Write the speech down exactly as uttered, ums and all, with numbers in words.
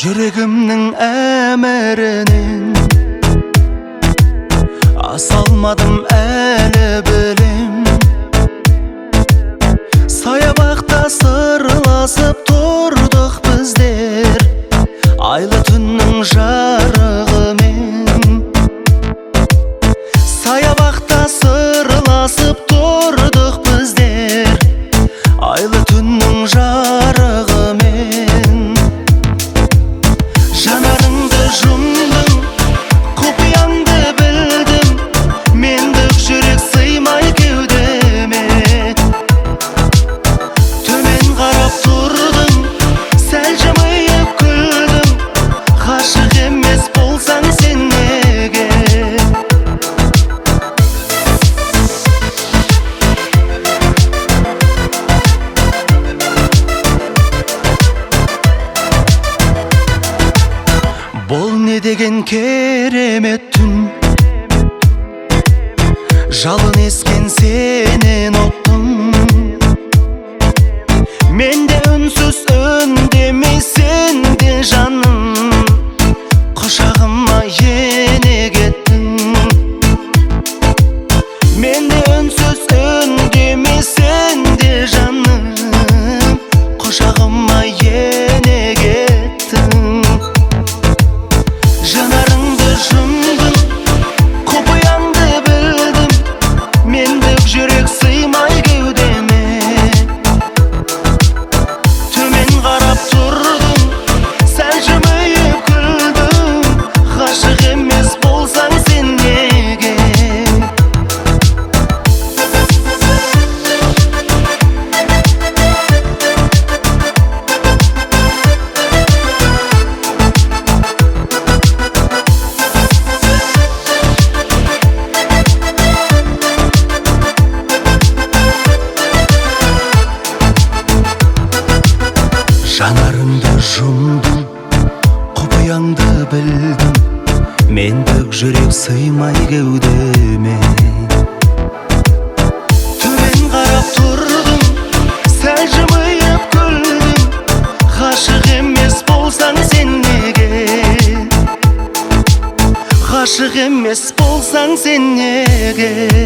Жүрегімнің әмірінен аса алмадым әлі білем. Саябақта сырласып тұрдық біздер, айлы түннің жарығымен. Саябақта сырласып тұрдық біздер, айлы түннің жарығымен. Жанарыңды жұмдым, құпияңды білдім, мендік жүрек сыймай кеудеме. Төмен қарап тұрдым, сәл жымиып күлдім, ғашық емес болсаң сен неге? Бұл не деген керемет түн, жалын ескен сенен оттым. Мен де үнсіз үндемесен де жаным, құшағыма ене кеттің. Мен де үнсіз үндемесен де жаным, құшағыма ене кеттің. Жанарыңды жұмдым, құпияңды білдім, мендік жүрек сыймай кеудеме. Төмен қарап тұрдым, сәл жымиып күлдім, ғашық емес болсаң сен неге? Жанарыңды жұмдым, құпияңды білдім, мендік жүрек сыймай кеудеме. Төмен қарап тұрдым, сәл жымиып күлдім, ғашық емес болсаң сен неге? Ғашық емес болсаң сен неге?